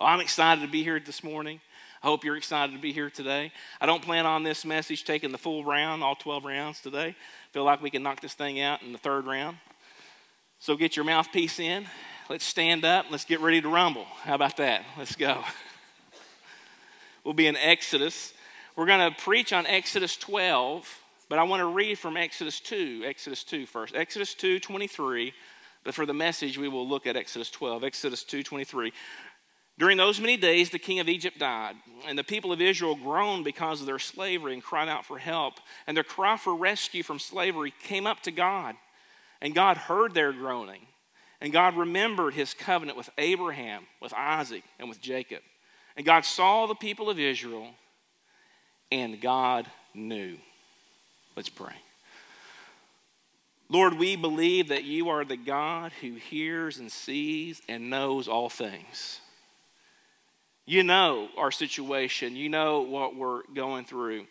Well, I'm excited to be here this morning. I hope you're excited to be here today. I don't plan on this message taking the full round, all 12 rounds today. Feel like we can knock this thing out in the third round. So get your mouthpiece in. Let's stand up. Let's get ready to rumble. How about that? Let's go. We'll be in Exodus. We're going to preach on Exodus 12, but I want to read from Exodus 2 first. Exodus 2:23, but for the message, we will look at Exodus 12. Exodus 2:23. During those many days, the king of Egypt died, and the people of Israel groaned because of their slavery and cried out for help. And their cry for rescue from slavery came up to God, and God heard their groaning. And God remembered his covenant with Abraham, with Isaac, and with Jacob. And God saw the people of Israel, and God knew. Let's pray. Lord, we believe that you are the God who hears and sees and knows all things. You know our situation. You know what we're going through.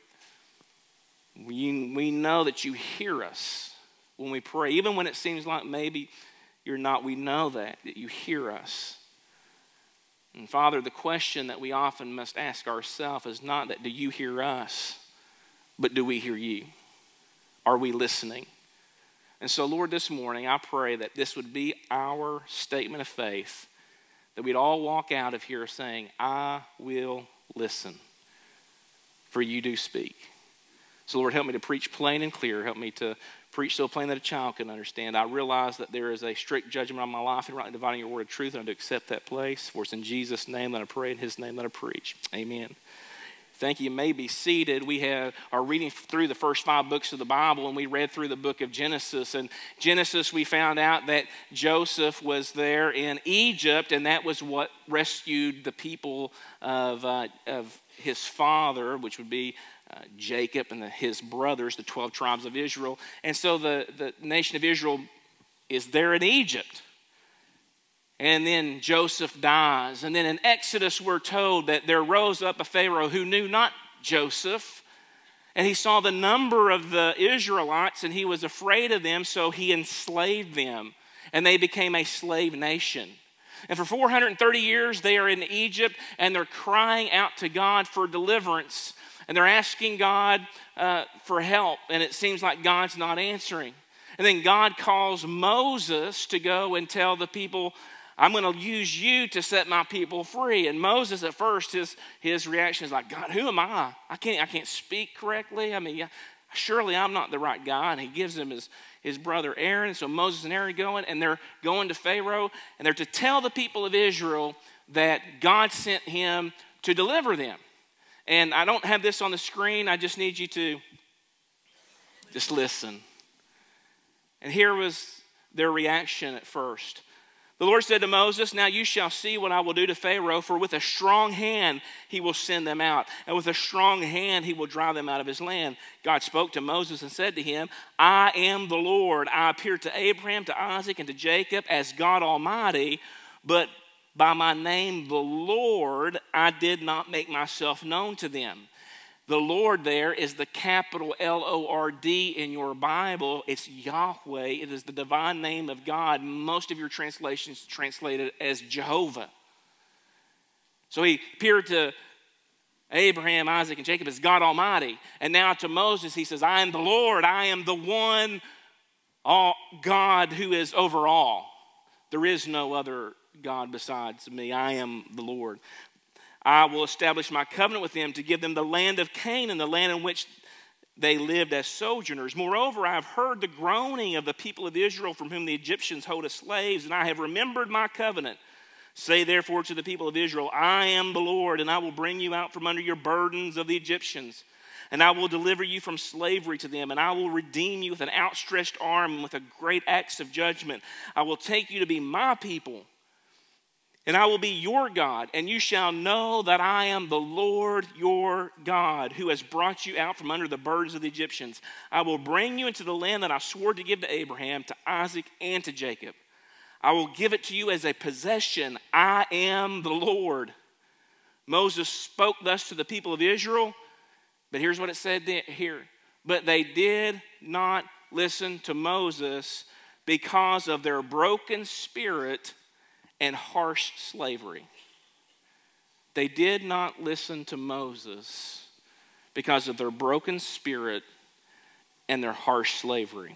We know that you hear us when we pray. Even when it seems like maybe you're not, we know that you hear us. And Father, the question that we often must ask ourselves is not that do you hear us, but do we hear you? Are we listening? And so, Lord, this morning I pray that this would be our statement of faith, that we'd all walk out of here saying, I will listen, for you do speak. So, Lord, help me to preach plain and clear. Help me to preach so plain that a child can understand. I realize that there is a strict judgment on my life and rightly dividing your word of truth, and I do accept that place. For it's in Jesus' name that I pray, in his name that I preach. Amen. Thank you. You may be seated. We are reading through the first 5 books of the Bible, and we read through the book of Genesis. And Genesis, we found out that Joseph was there in Egypt, and that was what rescued the people of his father, which would be Jacob and his brothers, the 12 tribes of Israel. And so the nation of Israel is there in Egypt. And then Joseph dies. And then in Exodus, we're told that there rose up a Pharaoh who knew not Joseph. And he saw the number of the Israelites, and he was afraid of them, so he enslaved them. And they became a slave nation. And for 430 years, they are in Egypt, and they're crying out to God for deliverance. And they're asking God for help, and it seems like God's not answering. And then God calls Moses to go and tell the people, I'm going to use you to set my people free. And Moses, at first, his reaction is like, God, who am I? I can't speak correctly. I mean, surely I'm not the right guy. And he gives him his brother Aaron. So Moses and Aaron are going, and they're going to Pharaoh, and they're to tell the people of Israel that God sent him to deliver them. And I don't have this on the screen. I just need you to just listen. And here was their reaction at first. The Lord said to Moses, now you shall see what I will do to Pharaoh, for with a strong hand he will send them out, and with a strong hand he will drive them out of his land. God spoke to Moses and said to him, I am the Lord. I appeared to Abraham, to Isaac, and to Jacob as God Almighty, but by my name, the Lord, I did not make myself known to them. The Lord there is the capital L-O-R-D in your Bible. It's Yahweh. It is the divine name of God. Most of your translations translate it as Jehovah. So he appeared to Abraham, Isaac, and Jacob as God Almighty. And now to Moses, he says, I am the Lord. I am the one God who is over all. There is no other God besides me. I am the Lord. I will establish my covenant with them to give them the land of Canaan, the land in which they lived as sojourners. Moreover, I have heard the groaning of the people of Israel from whom the Egyptians hold as slaves, and I have remembered my covenant. Say therefore to the people of Israel, I am the Lord, and I will bring you out from under your burdens of the Egyptians. And I will deliver you from slavery to them, and I will redeem you with an outstretched arm and with a great axe of judgment. I will take you to be my people, and I will be your God, and you shall know that I am the Lord your God, who has brought you out from under the burdens of the Egyptians. I will bring you into the land that I swore to give to Abraham, to Isaac, and to Jacob. I will give it to you as a possession. I am the Lord. Moses spoke thus to the people of Israel, but here's what it said here. But they did not listen to Moses because of their broken spirit and harsh slavery. They did not listen to Moses because of their broken spirit and their harsh slavery.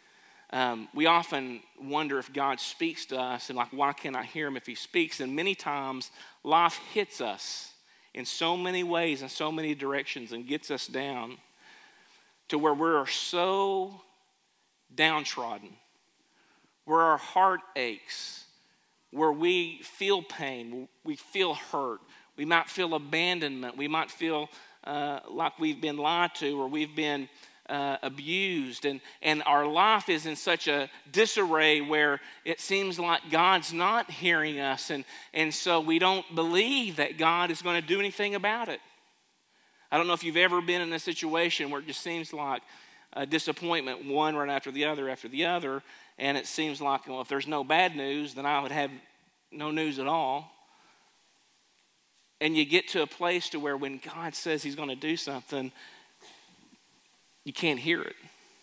We often wonder if God speaks to us and like, why can't I hear him if he speaks? And many times life hits us in so many ways and so many directions and gets us down to where we're so downtrodden, where our heart aches, where we feel pain, we feel hurt, we might feel abandonment, we might feel like we've been lied to or we've been abused, and our life is in such a disarray where it seems like God's not hearing us, and so we don't believe that God is going to do anything about it. I don't know if you've ever been in a situation where it just seems like a disappointment, one right after the other, and it seems like, well, if there's no bad news, then I would have no news at all. And you get to a place to where when God says he's going to do something, you can't hear it.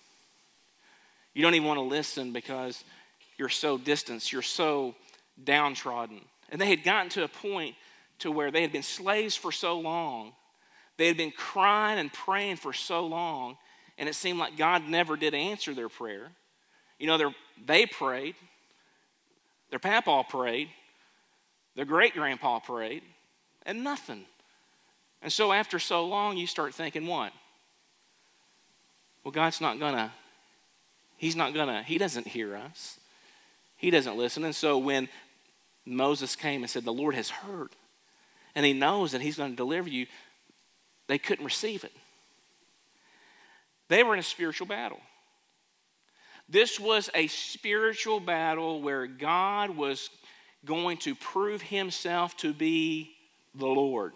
You don't even want to listen because you're so distant, you're so downtrodden. And they had gotten to a point to where they had been slaves for so long. They had been crying and praying for so long, and it seemed like God never did answer their prayer. You know, they prayed. Their papa prayed. Their great-grandpa prayed, and nothing. And so after so long, you start thinking what? Well, God's not gonna, he doesn't hear us. He doesn't listen. And so when Moses came and said, the Lord has heard, and he knows that he's going to deliver you, they couldn't receive it. They were in a spiritual battle. This was a spiritual battle where God was going to prove himself to be the Lord.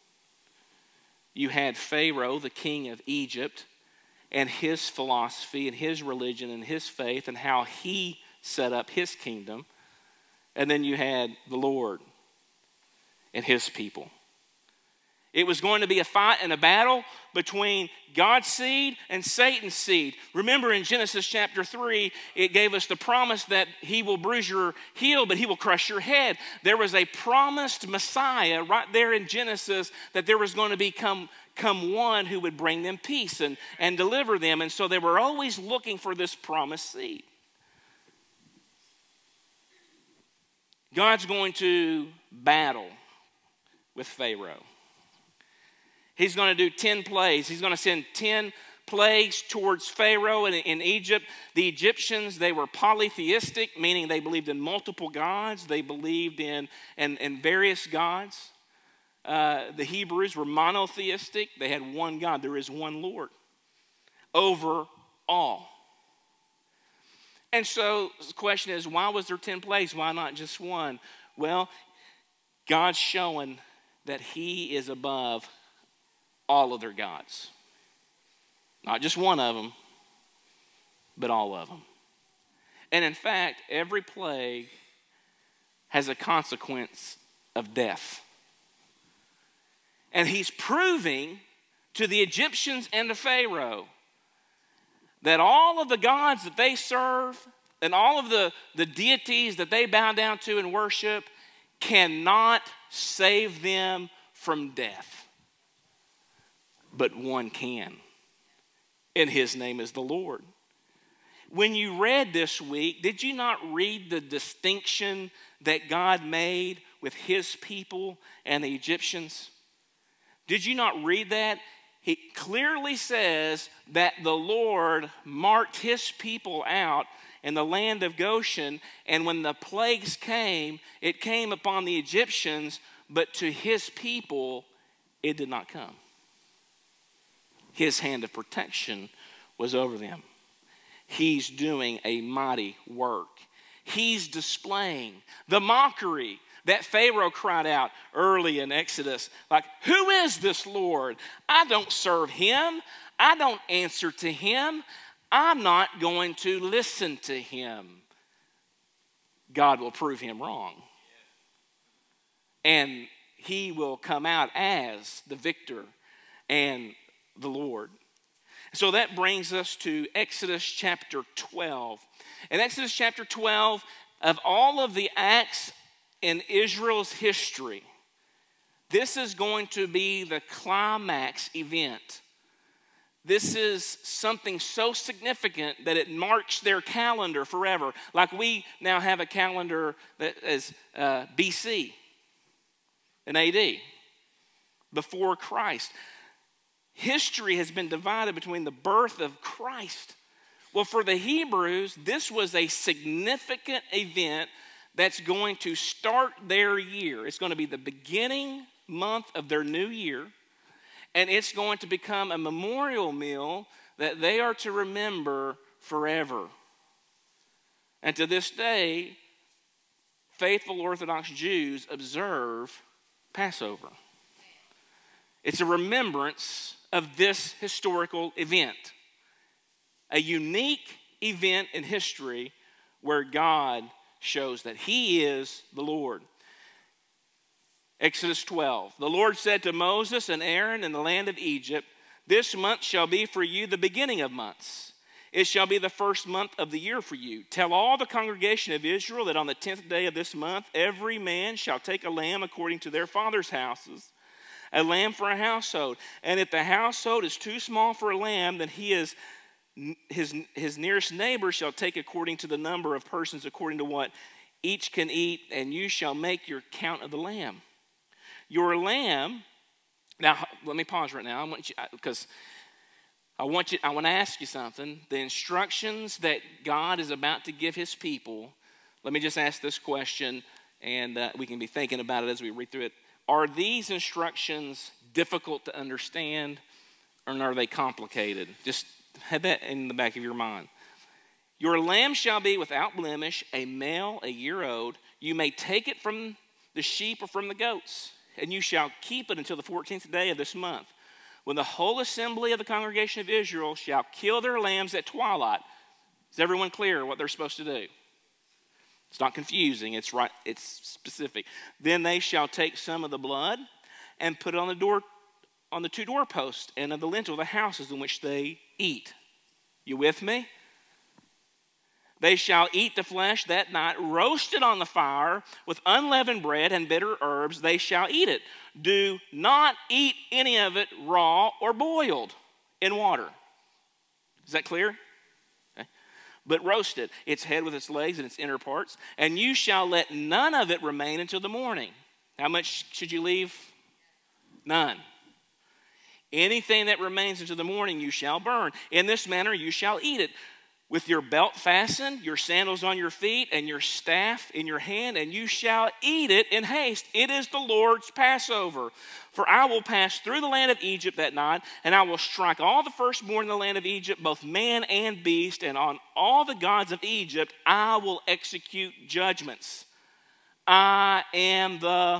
You had Pharaoh, the king of Egypt, and his philosophy and his religion and his faith and how he set up his kingdom. And then you had the Lord and his people. It was going to be a fight and a battle between God's seed and Satan's seed. Remember in Genesis chapter 3, it gave us the promise that he will bruise your heel, but he will crush your head. There was a promised Messiah right there in Genesis that there was going to become one who would bring them peace and deliver them. And so they were always looking for this promised seed. God's going to battle with Pharaoh. He's going to do 10 plagues. He's going to send 10 plagues towards Pharaoh in Egypt. The Egyptians, they were polytheistic, meaning they believed in multiple gods. They believed in various gods. The Hebrews were monotheistic. They had one God. There is one Lord over all. And so the question is, why was there 10 plagues? Why not just one? Well, God's showing that he is above all of their gods. Not just one of them, but all of them. And in fact, every plague has a consequence of death. And he's proving to the Egyptians and to Pharaoh that all of the gods that they serve and all of the deities that they bow down to and worship cannot save them from death. But one can, and his name is the Lord. When you read this week, did you not read the distinction that God made with his people and the Egyptians? Did you not read that? He clearly says that the Lord marked his people out in the land of Goshen, and when the plagues came, it came upon the Egyptians, but to his people, it did not come. His hand of protection was over them. He's doing a mighty work. He's displaying the mockery that Pharaoh cried out early in Exodus. Like, who is this Lord? I don't serve him. I don't answer to him. I'm not going to listen to him. God will prove him wrong. And he will come out as the victor and the Lord. So that brings us to Exodus chapter 12. In Exodus chapter 12, of all of the acts in Israel's history, This is going to be the climax event. This is something so significant that it marks their calendar forever. Like we now have a calendar that is BC and AD, before Christ. History has been divided between the birth of Christ. Well, for the Hebrews, this was a significant event that's going to start their year. It's going to be the beginning month of their new year. And it's going to become a memorial meal that they are to remember forever. And to this day, faithful Orthodox Jews observe Passover. It's a remembrance of this historical event. A unique event in history where God shows that He is the Lord. Exodus 12. The Lord said to Moses and Aaron in the land of Egypt, "This month shall be for you the beginning of months. It shall be the first month of the year for you. Tell all the congregation of Israel that on the 10th day of this month, every man shall take a lamb according to their father's houses, a lamb for a household. And if the household is too small for a lamb, then his nearest neighbor shall take according to the number of persons, according to what each can eat, and you shall make your count of the lamb. Your lamb," now let me pause right now. I want to ask you something. The instructions that God is about to give His people, let me just ask this question, and we can be thinking about it as we read through it. Are these instructions difficult to understand, or are they complicated? Just have that in the back of your mind. Your lamb shall be without blemish, a male, a year old. You may take it from the sheep or from the goats, and you shall keep it until the 14th day of this month, when the whole assembly of the congregation of Israel shall kill their lambs at twilight. Is everyone clear what they're supposed to do? It's not confusing, it's right, it's specific. Then they shall take some of the blood and put it on the door, on the two doorposts and on the lintel of the houses in which they eat. You with me? They shall eat the flesh that night, roasted on the fire with unleavened bread and bitter herbs. They shall eat it. Do not eat any of it raw or boiled in water. Is that clear? Okay. But roast it, its head with its legs and its inner parts, and you shall let none of it remain until the morning. How much should you leave? None. Anything that remains until the morning you shall burn. In this manner you shall eat it, with your belt fastened, your sandals on your feet, and your staff in your hand, and you shall eat it in haste. It is the Lord's Passover. For I will pass through the land of Egypt that night, and I will strike all the firstborn in the land of Egypt, both man and beast, and on all the gods of Egypt I will execute judgments. I am the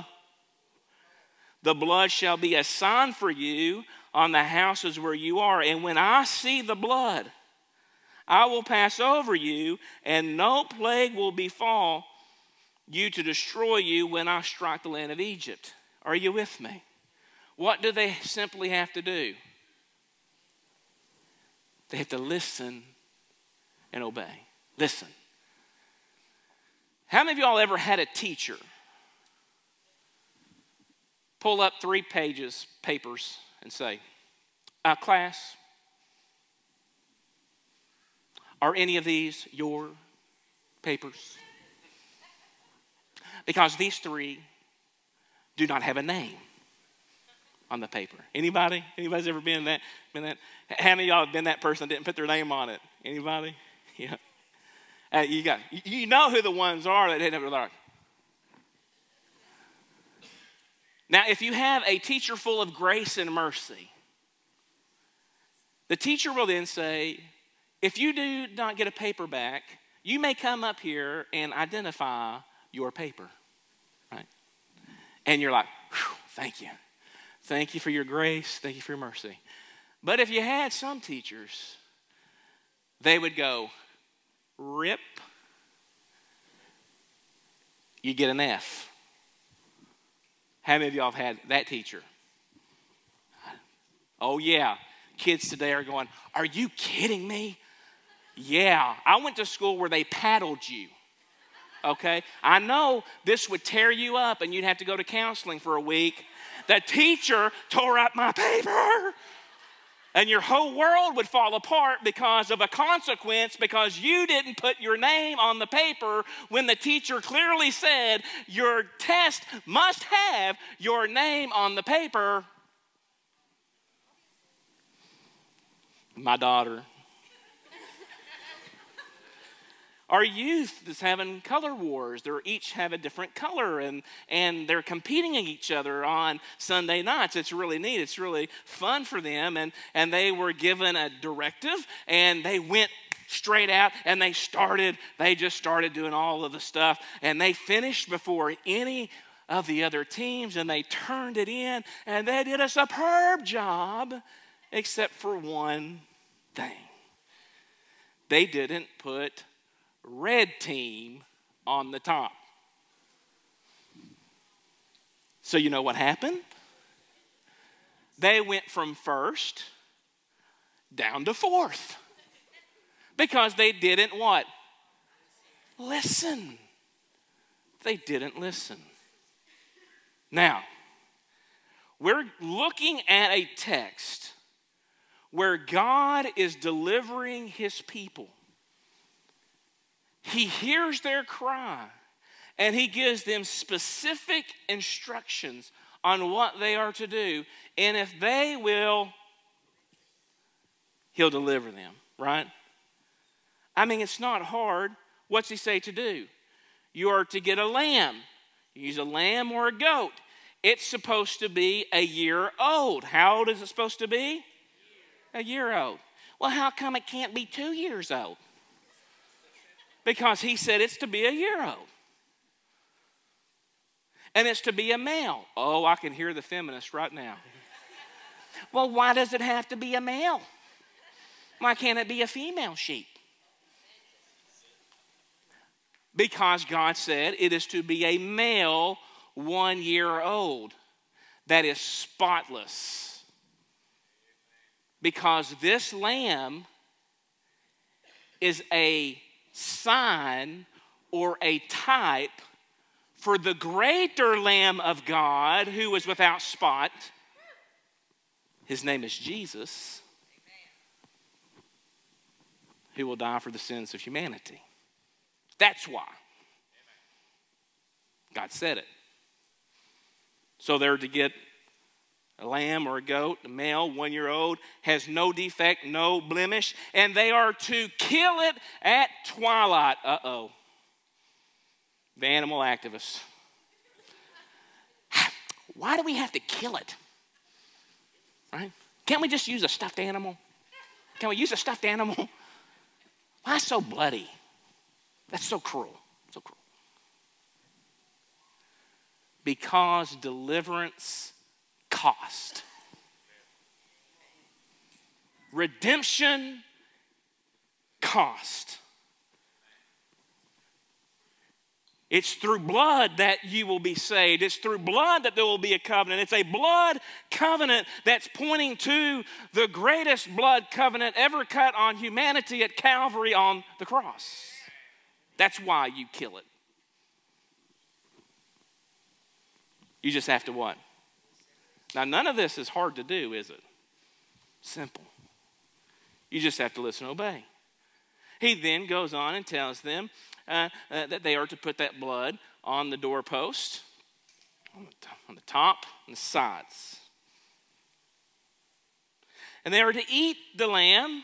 blood shall be a sign for you on the houses where you are, and when I see the blood, I will pass over you, and no plague will befall you to destroy you when I strike the land of Egypt. Are you with me? What do they simply have to do? They have to listen and obey. Listen. How many of y'all ever had a teacher pull up 3 papers, and say, class, are any of these your papers? Because these 3 do not have a name on the paper. Anybody? Anybody's ever been that? How many of y'all have been that person that didn't put their name on it? Anybody? Yeah. You know who the ones are that didn't have their. Now, if you have a teacher full of grace and mercy, the teacher will then say, if you do not get a paper back, you may come up here and identify your paper, right? And you're like, thank you. Thank you for your grace. Thank you for your mercy. But if you had some teachers, they would go, rip, you get an F. How many of y'all have had that teacher? Oh, yeah. Kids today are going, are you kidding me? Yeah. I went to school where they paddled you. okay? I know this would tear you up and you'd have to go to counseling for a week. The teacher tore up my paper. And your whole world would fall apart because of a consequence because you didn't put your name on the paper when the teacher clearly said your test must have your name on the paper. My daughter. Our youth is having color wars. They each have a different color, and they're competing against each other on Sunday nights. It's really neat. It's really fun for them, and they were given a directive, and they went straight out, and they just started doing all of the stuff, and they finished before any of the other teams, and they turned it in, and they did a superb job, except for one thing. They didn't put red team on the top. So you know what happened? They went from first down to fourth because they didn't what? Listen. They didn't listen. Now, we're looking at a text where God is delivering his people. He hears their cry, and he gives them specific instructions on what they are to do. And if they will, he'll deliver them, right? I mean, it's not hard. What's he say to do? You are to get a lamb. Use a lamb or a goat. It's supposed to be a year old. How old is it supposed to be? A year old. Well, how come it can't be 2 years old? Because he said it's to be a year old. And it's to be a male. Oh, I can hear the feminists right now. Well, why does it have to be a male? Why can't it be a female sheep? Because God said it is to be a male 1 year old that is spotless. Because this lamb is a sign or a type for the greater Lamb of God who was without spot. His name is Jesus, who will die for the sins of humanity. That's why God said it. So they're to get a lamb or a goat, a male, 1 year old, has no defect, no blemish, and they are to kill it at twilight. Uh-oh. The animal activists. Why do we have to kill it? Right? Can't we just use a stuffed animal? Can we use a stuffed animal? Why so bloody? That's so cruel. So cruel. Because deliverance cost. Redemption cost. It's through blood that you will be saved. It's through blood that there will be a covenant. It's a blood covenant that's pointing to the greatest blood covenant ever cut on humanity at Calvary on the cross. That's why you kill it. You just have to what? Now, none of this is hard to do, is it? Simple. You just have to listen and obey. He then goes on and tells them that they are to put that blood on the doorpost, on the top and the sides. And they are to eat the lamb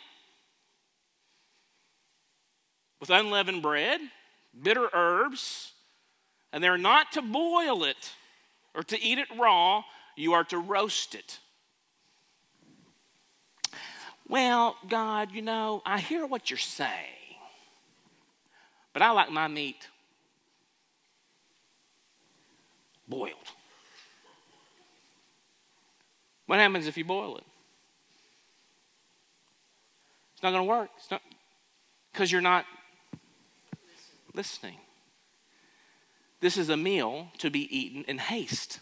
with unleavened bread, bitter herbs, and they're not to boil it or to eat it raw. You are to roast it. Well, God, I hear what you're saying, but I like my meat boiled. What happens if you boil it? It's not going to work. It's not because you're not listening. This is a meal to be eaten in haste.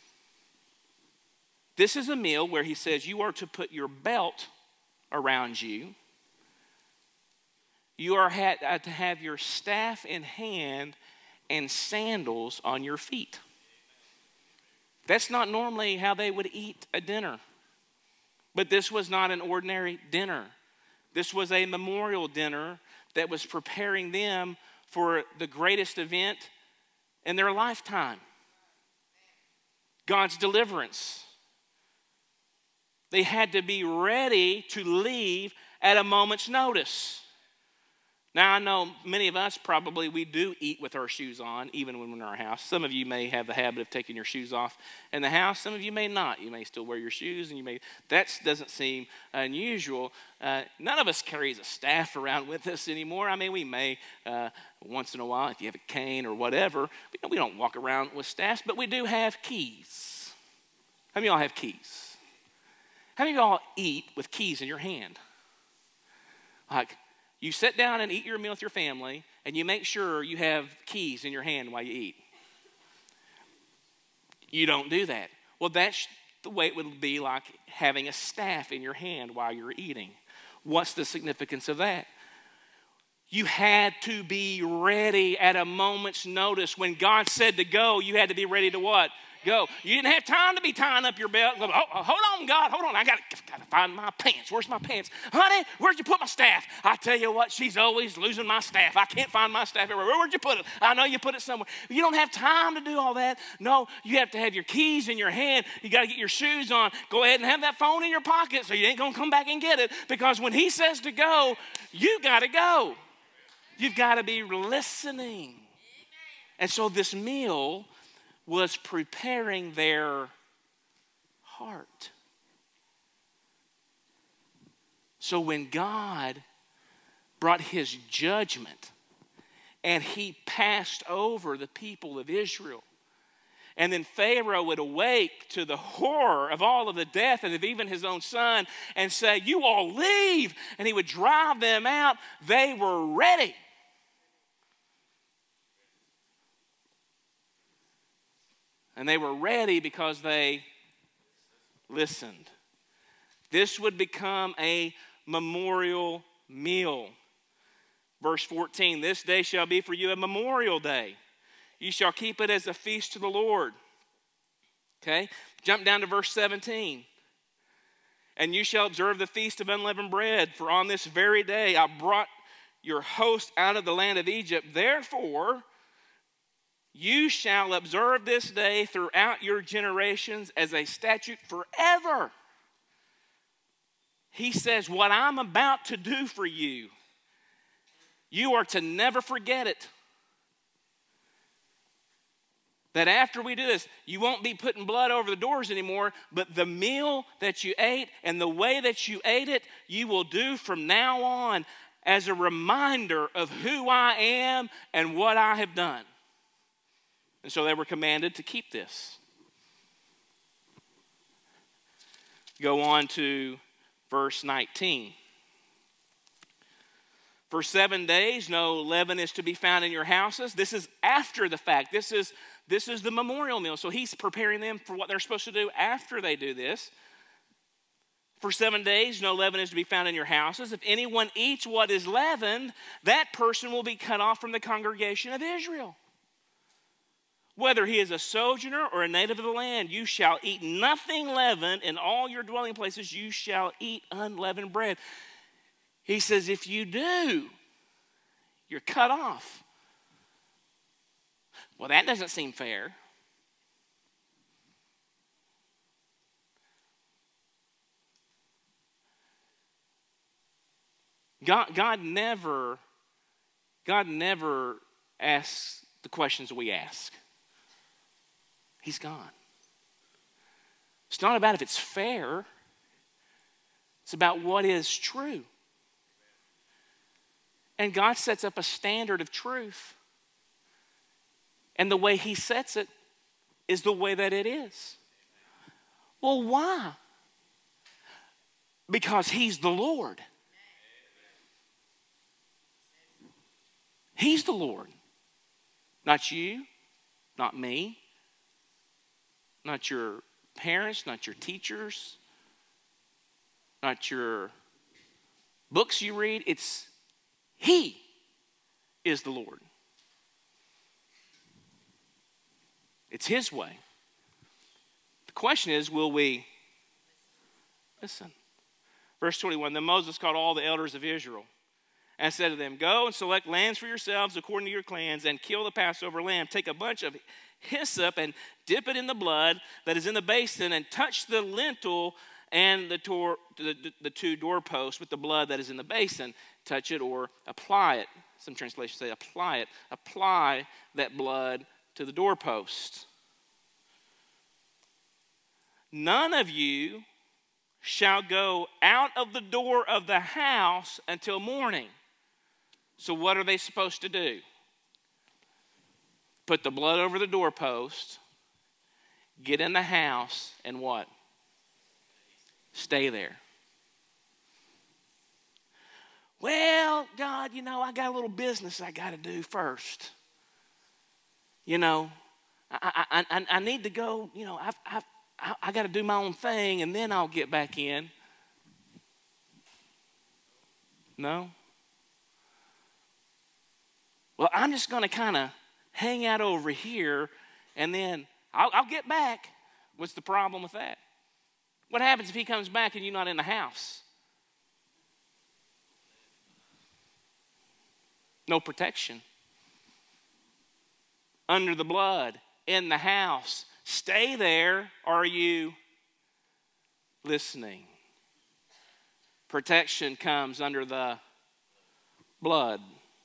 This is a meal where he says you are to put your belt around you. You are to have your staff in hand, and sandals on your feet. That's not normally how they would eat a dinner. But this was not an ordinary dinner. This was a memorial dinner that was preparing them for the greatest event in their lifetime. God's deliverance. They had to be ready to leave at a moment's notice. Now, I know many of us probably, we do eat with our shoes on, even when we're in our house. Some of you may have the habit of taking your shoes off in the house. Some of you may not. You may still wear your shoes, and that doesn't seem unusual. None of us carries a staff around with us anymore. I mean, we may once in a while, if you have a cane or whatever. But we don't walk around with staffs, but we do have keys. How many of y'all have keys? How many of y'all eat with keys in your hand? Like, you sit down and eat your meal with your family, and you make sure you have keys in your hand while you eat. You don't do that. Well, that's the way it would be like having a staff in your hand while you're eating. What's the significance of that? You had to be ready at a moment's notice. When God said to go, you had to be ready to what? Go. You didn't have time to be tying up your belt. Go, oh, hold on, God, hold on. I got to find my pants. Where's my pants? Honey, where'd you put my staff? I tell you what, she's always losing my staff. I can't find my staff everywhere. Where'd you put it? I know you put it somewhere. You don't have time to do all that. No, you have to have your keys in your hand. You got to get your shoes on. Go ahead and have that phone in your pocket so you ain't going to come back and get it. Because when he says to go, you got to go. You've got to be listening. And so this meal was preparing their heart. So when God brought his judgment and he passed over the people of Israel, and then Pharaoh would awake to the horror of all of the death and of even his own son and say, you all leave, and he would drive them out, they were ready. And they were ready because they listened. This would become a memorial meal. Verse 14, this day shall be for you a memorial day. You shall keep it as a feast to the Lord. Okay, jump down to verse 17. And you shall observe the feast of unleavened bread, for on this very day I brought your host out of the land of Egypt. Therefore, you shall observe this day throughout your generations as a statute forever. He says, what I'm about to do for you, you are to never forget it. That after we do this, you won't be putting blood over the doors anymore, but the meal that you ate and the way that you ate it, you will do from now on as a reminder of who I am and what I have done. And so they were commanded to keep this. Go on to verse 19. For 7 days, no leaven is to be found in your houses. This is after the fact. This is the memorial meal. So he's preparing them for what they're supposed to do after they do this. For 7 days, no leaven is to be found in your houses. If anyone eats what is leavened, that person will be cut off from the congregation of Israel. Whether he is a sojourner or a native of the land, you shall eat nothing leavened. In all your dwelling places, you shall eat unleavened bread. He says, if you do, you're cut off. Well, that doesn't seem fair. God never asks the questions we ask. He's gone. It's not about if it's fair. It's about what is true. And God sets up a standard of truth. And the way he sets it is the way that it is. Well, why? Because he's the Lord. He's the Lord. Not you, not me. Not your parents, not your teachers, not your books you read. It's he is the Lord. It's his way. The question is, will we listen? Verse 21, then Moses called all the elders of Israel and said to them, go and select lambs for yourselves according to your clans and kill the Passover lamb. Take a bunch of hyssop and dip it in the blood that is in the basin and touch the lintel and the two doorposts with the blood that is in the basin. Touch it or apply it. Some translations say apply it. Apply that blood to the doorpost. None of you shall go out of the door of the house until morning. So what are they supposed to do? Put the blood over the doorpost, get in the house, and what? Stay there. Well, God, I got a little business I got to do first. I need to go, I got to do my own thing, and then I'll get back in. No? Well, I'm just going to kind of hang out over here, and then I'll get back. What's the problem with that? What happens if he comes back and you're not in the house? No protection. Under the blood, in the house. Stay there. Are you listening? Protection comes under the blood.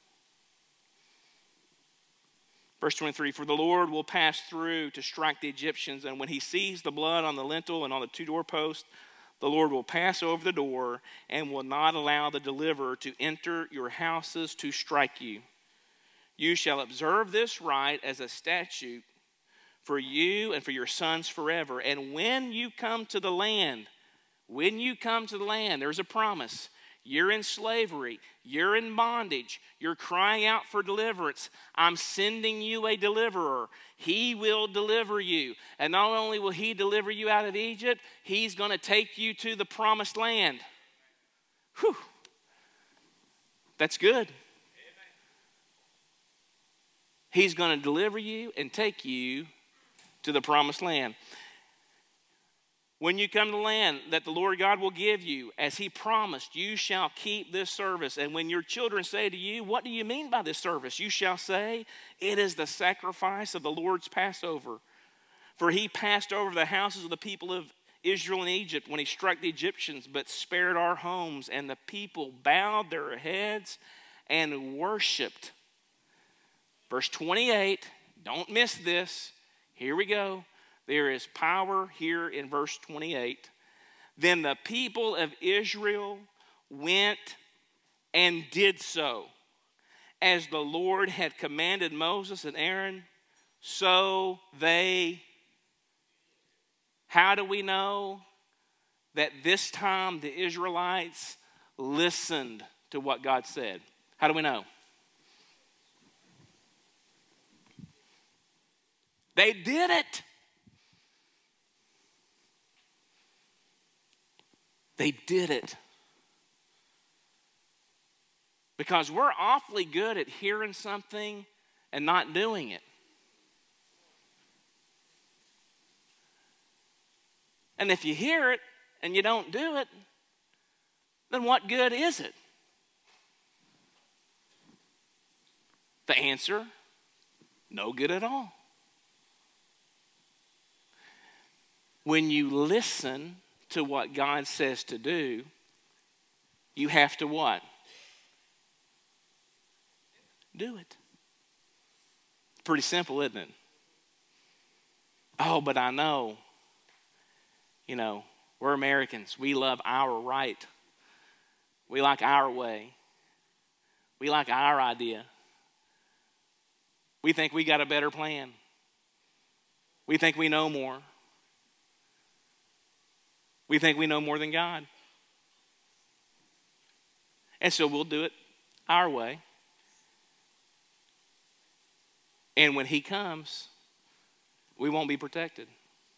Verse 23, for the Lord will pass through to strike the Egyptians, and when he sees the blood on the lintel and on the two doorposts, the Lord will pass over the door and will not allow the deliverer to enter your houses to strike you. You shall observe this rite as a statute for you and for your sons forever. And when you come to the land, there's a promise. You're in slavery. You're in bondage. You're crying out for deliverance. I'm sending you a deliverer. He will deliver you. And not only will he deliver you out of Egypt, he's going to take you to the promised land. Whew. That's good. He's going to deliver you and take you to the promised land. When you come to the land that the Lord God will give you, as he promised, you shall keep this service. And when your children say to you, what do you mean by this service? You shall say, it is the sacrifice of the Lord's Passover. For he passed over the houses of the people of Israel in Egypt when he struck the Egyptians, but spared our homes. And the people bowed their heads and worshiped. Verse 28, don't miss this. Here we go. There is power here in verse 28. Then the people of Israel went and did so, as the Lord had commanded Moses and Aaron, so they. How do we know that this time the Israelites listened to what God said? How do we know? They did it. They did it. Because we're awfully good at hearing something and not doing it. And if you hear it and you don't do it, then what good is it? The answer, no good at all. When you listen to what God says to do, you have to what? Do it. Pretty simple, isn't it? Oh, but I know, we're Americans. We love our right. We like our way. We like our idea. We think we got a better plan. We think we know more. We think we know more than God. And so we'll do it our way. And when he comes, we won't be protected.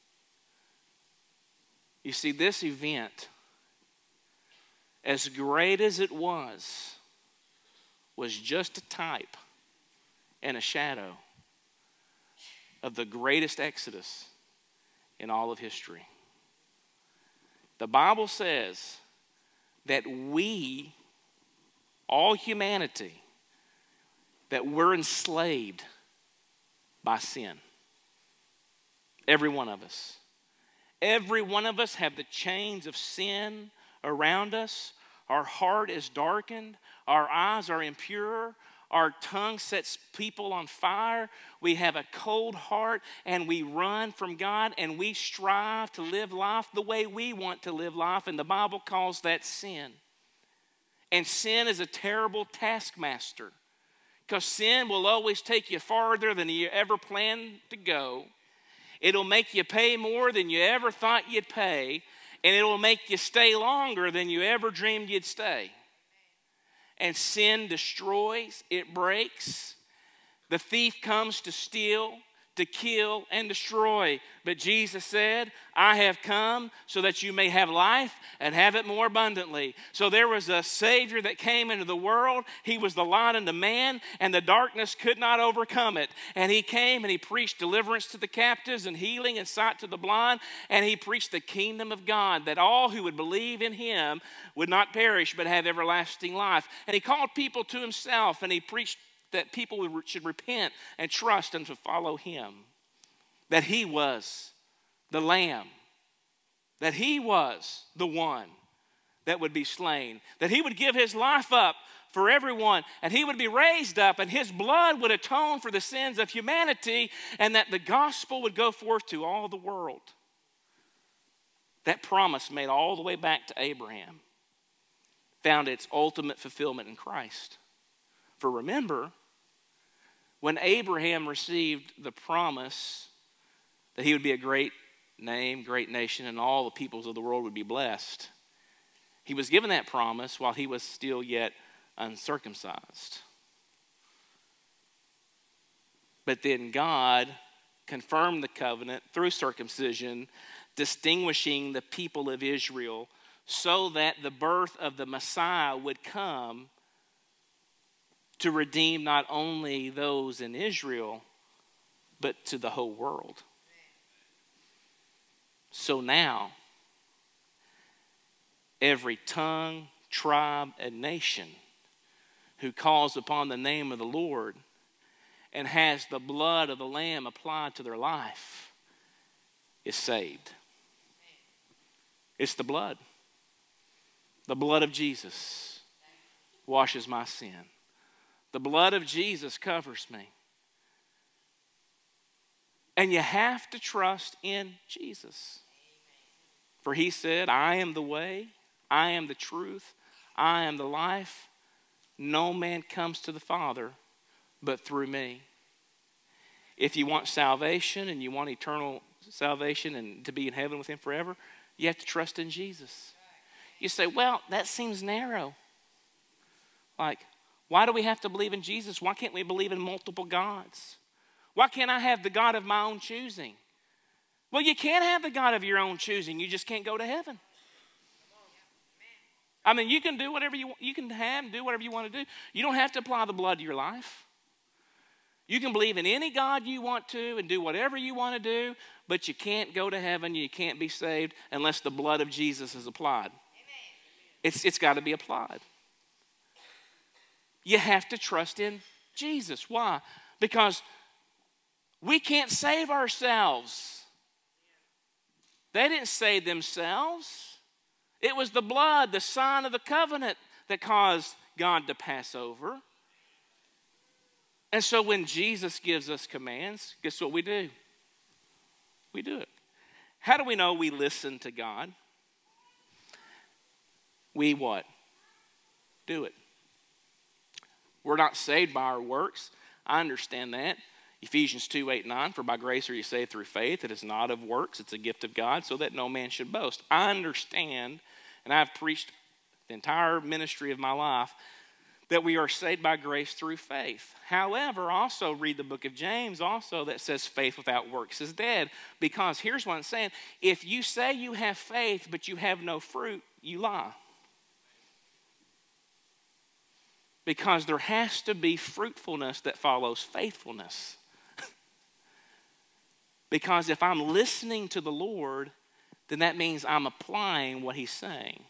You see, this event, as great as it was just a type and a shadow of the greatest exodus in all of history. The Bible says that we, all humanity, that we're enslaved by sin. Every one of us. Every one of us have the chains of sin around us. Our heart is darkened. Our eyes are impure. Our tongue sets people on fire. We have a cold heart and we run from God and we strive to live life the way we want to live life. And the Bible calls that sin. And sin is a terrible taskmaster because sin will always take you farther than you ever planned to go. It'll make you pay more than you ever thought you'd pay. And it will make you stay longer than you ever dreamed you'd stay. And sin destroys, it breaks. The thief comes to steal, to kill, and destroy. But Jesus said, I have come so that you may have life and have it more abundantly. So there was a Savior that came into the world. He was the light unto man, and the darkness could not overcome it. And he came and he preached deliverance to the captives and healing and sight to the blind. And he preached the kingdom of God, that all who would believe in him would not perish but have everlasting life. And he called people to himself, and he preached that people should repent and trust and to follow him. That he was the Lamb. That he was the one that would be slain. That he would give his life up for everyone. And he would be raised up, and his blood would atone for the sins of humanity, and that the gospel would go forth to all the world. That promise made all the way back to Abraham found its ultimate fulfillment in Christ. For remember, when Abraham received the promise that he would be a great name, great nation, and all the peoples of the world would be blessed, he was given that promise while he was still yet uncircumcised. But then God confirmed the covenant through circumcision, distinguishing the people of Israel so that the birth of the Messiah would come to redeem not only those in Israel, but to the whole world. So now, every tongue, tribe, and nation who calls upon the name of the Lord and has the blood of the Lamb applied to their life is saved. It's the blood. The blood of Jesus washes my sin. The blood of Jesus covers me. And you have to trust in Jesus. For he said, I am the way, I am the truth, I am the life. No man comes to the Father but through me. If you want salvation and you want eternal salvation and to be in heaven with him forever, you have to trust in Jesus. You say, well, that seems narrow. Like, why do we have to believe in Jesus? Why can't we believe in multiple gods? Why can't I have the God of my own choosing? Well, you can't have the God of your own choosing. You just can't go to heaven. I mean, you can do whatever you can have, do whatever you want to do. You don't have to apply the blood to your life. You can believe in any God you want to and do whatever you want to do, but you can't go to heaven, you can't be saved unless the blood of Jesus is applied. It's got to be applied. You have to trust in Jesus. Why? Because we can't save ourselves. They didn't save themselves. It was the blood, the sign of the covenant, that caused God to pass over. And so when Jesus gives us commands, guess what we do? We do it. How do we know we listen to God? We what? Do it. We're not saved by our works. I understand that. Ephesians 2:8-9, for by grace are you saved through faith. It is not of works, it's a gift of God, so that no man should boast. I understand, and I've preached the entire ministry of my life, that we are saved by grace through faith. However, also read the book of James also that says faith without works is dead. Because here's what I'm saying. If you say you have faith but you have no fruit, you lie. Because there has to be fruitfulness that follows faithfulness. Because if I'm listening to the Lord, then that means I'm applying what he's saying.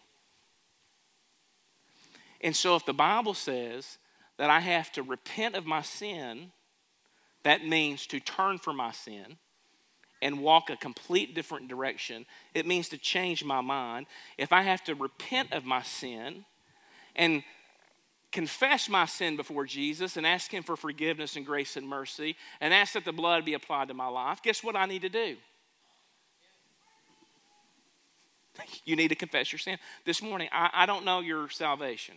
And so if the Bible says that I have to repent of my sin, that means to turn from my sin and walk a complete different direction. It means to change my mind. If I have to repent of my sin and confess my sin before Jesus and ask him for forgiveness and grace and mercy and ask that the blood be applied to my life, guess what I need to do? You need to confess your sin. This morning, I don't know your salvation.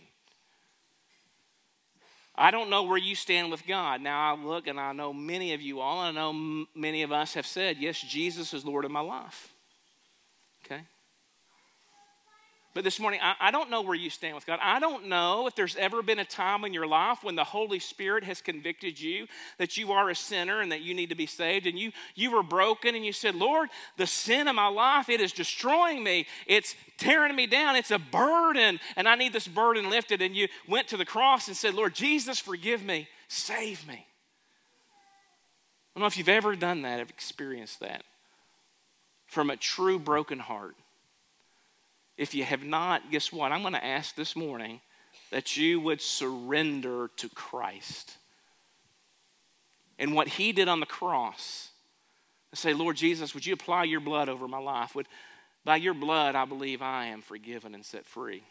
I don't know where you stand with God. Now I look and I know many of you all, and I know many of us have said, yes, Jesus is Lord of my life. Okay? But this morning, I don't know where you stand with God. I don't know if there's ever been a time in your life when the Holy Spirit has convicted you that you are a sinner and that you need to be saved. And you were broken and you said, Lord, the sin of my life, it is destroying me. It's tearing me down. It's a burden. And I need this burden lifted. And you went to the cross and said, Lord Jesus, forgive me. Save me. I don't know if you've ever done that, have experienced that from a true broken heart. If you have not, guess what? I'm going to ask this morning that you would surrender to Christ and what he did on the cross. And say, Lord Jesus, would you apply your blood over my life? By your blood, I believe I am forgiven and set free.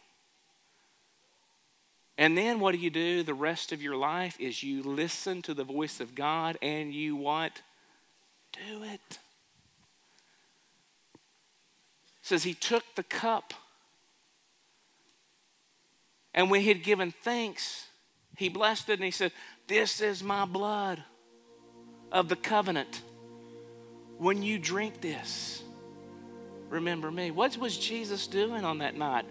And then what do? The rest of your life is you listen to the voice of God and you what? Do it. It says he took the cup. And when he had given thanks, he blessed it and he said, this is my blood of the covenant. When you drink this, remember me. What was Jesus doing on that night?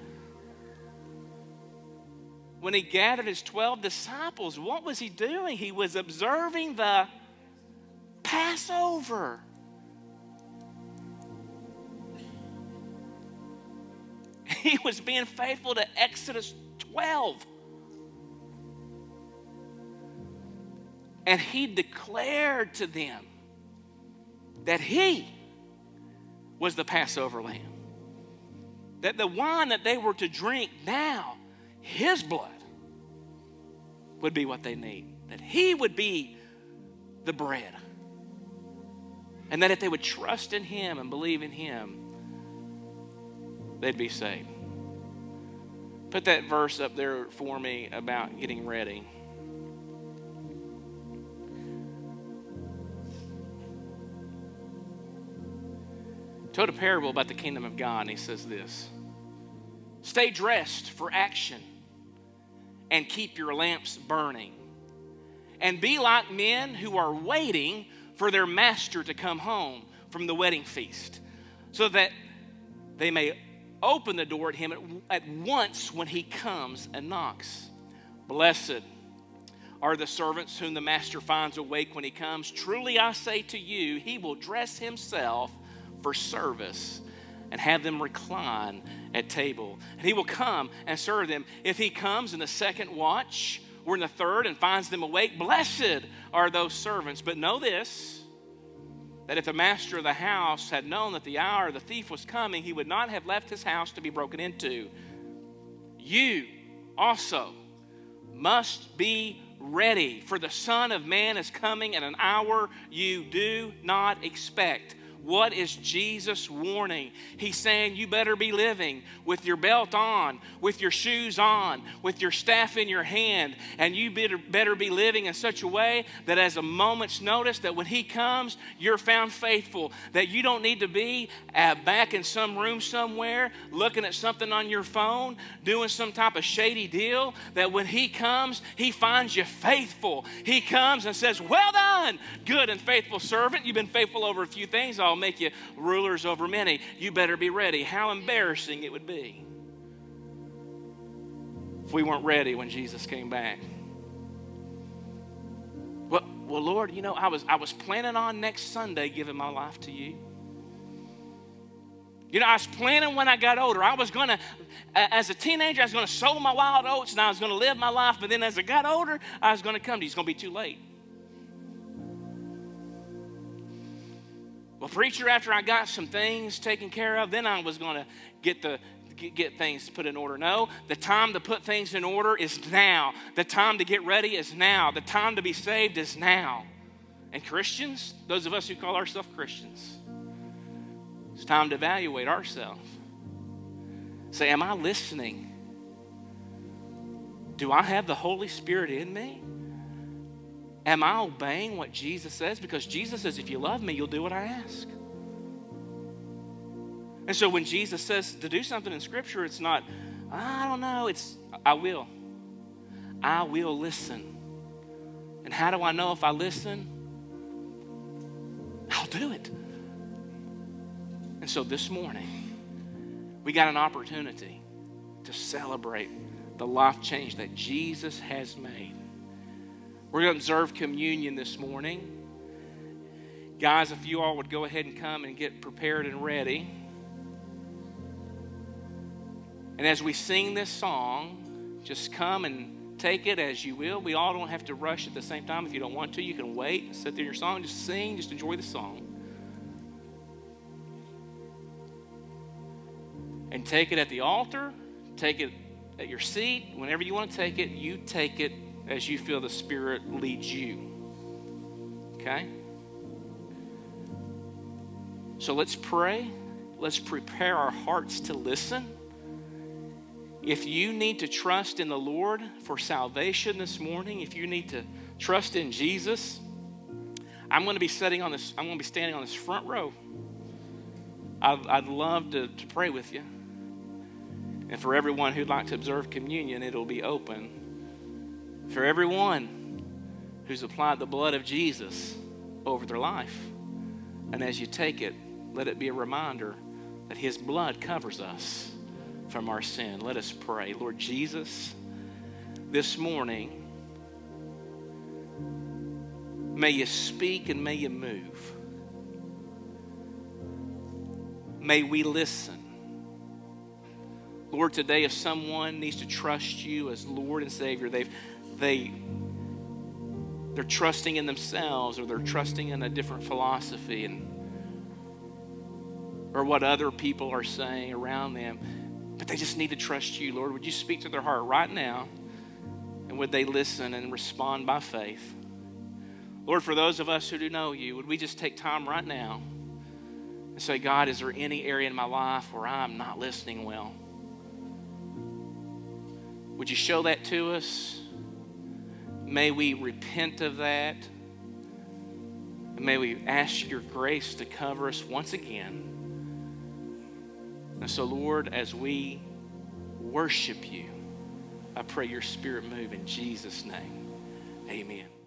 When he gathered his 12 disciples, what was he doing? He was observing the Passover. He was being faithful to Exodus 12. And he declared to them that he was the Passover lamb. That the wine that they were to drink now, his blood, would be what they need. That he would be the bread. And that if they would trust in him and believe in him, they'd be saved. Put that verse up there for me about getting ready. Told a parable about the kingdom of God, and he says this: stay dressed for action and keep your lamps burning, and be like men who are waiting for their master to come home from the wedding feast, so that they may open the door at him at once when he comes and knocks. Blessed are the servants whom the master finds awake when he comes. Truly I say to you, he will dress himself for service and have them recline at table. And he will come and serve them. If he comes in the second watch or in the third and finds them awake, blessed are those servants. But know this, that if the master of the house had known that the hour the thief was coming, he would not have left his house to be broken into. You also must be ready, for the Son of Man is coming at an hour you do not expect. What is Jesus warning? He's saying you better be living with your belt on, with your shoes on, with your staff in your hand, and you better be living in such a way that as a moment's notice, that when he comes, you're found faithful, that you don't need to be back in some room somewhere looking at something on your phone, doing some type of shady deal, that when he comes, he finds you faithful. He comes and says, well done, good and faithful servant. You've been faithful over a few things. I'll make you rulers over many. You better be ready. How embarrassing it would be if we weren't ready when Jesus came back. Well, Lord, you know, I was planning on next Sunday giving my life to you. You know, I was planning when I got older. I was going to, as a teenager, I was going to sow my wild oats and I was going to live my life. But then as I got older, I was going to come to you. It's going to be too late. preacher, after I got some things taken care of, then I was going to get things put in order. No, the time to put things in order is now. The time to get ready is now. The time to be saved is now. And Christians, those of us who call ourselves Christians, it's time to evaluate ourselves. Say, am I listening? Do I have the Holy Spirit in me? Am I obeying what Jesus says? Because Jesus says, if you love me, you'll do what I ask. And so when Jesus says to do something in Scripture, it's not, I don't know, it's, I will. I will listen. And how do I know if I listen? I'll do it. And so this morning, we got an opportunity to celebrate the life change that Jesus has made. We're going to observe communion this morning. Guys, if you all would go ahead and come and get prepared and ready. And as we sing this song, just come and take it as you will. We all don't have to rush at the same time. If you don't want to, you can wait and sit there in your song. Just sing, just enjoy the song. And take it at the altar, take it at your seat. Whenever you want to take it, you take it as you feel the Spirit leads you. Okay? So let's pray. Let's prepare our hearts to listen. If you need to trust in the Lord for salvation this morning, if you need to trust in Jesus, I'm going to be standing on this front row. I'd love to pray with you. And for everyone who'd like to observe communion, it'll be open. For everyone who's applied the blood of Jesus over their life. And as you take it, let it be a reminder that his blood covers us from our sin. Let us pray. Lord Jesus, this morning, may you speak and may you move. May we listen. Lord, today if someone needs to trust you as Lord and Savior, they're trusting in themselves, or they're trusting in a different philosophy or what other people are saying around them, but they just need to trust you. Lord, would you speak to their heart right now, and would they listen and respond by faith? Lord, for those of us who do know you, would we just take time right now and say, God, is there any area in my life where I'm not listening well? Would you show that to us? May we repent of that. And may we ask your grace to cover us once again. And so, Lord, as we worship you, I pray your Spirit move in Jesus' name. Amen.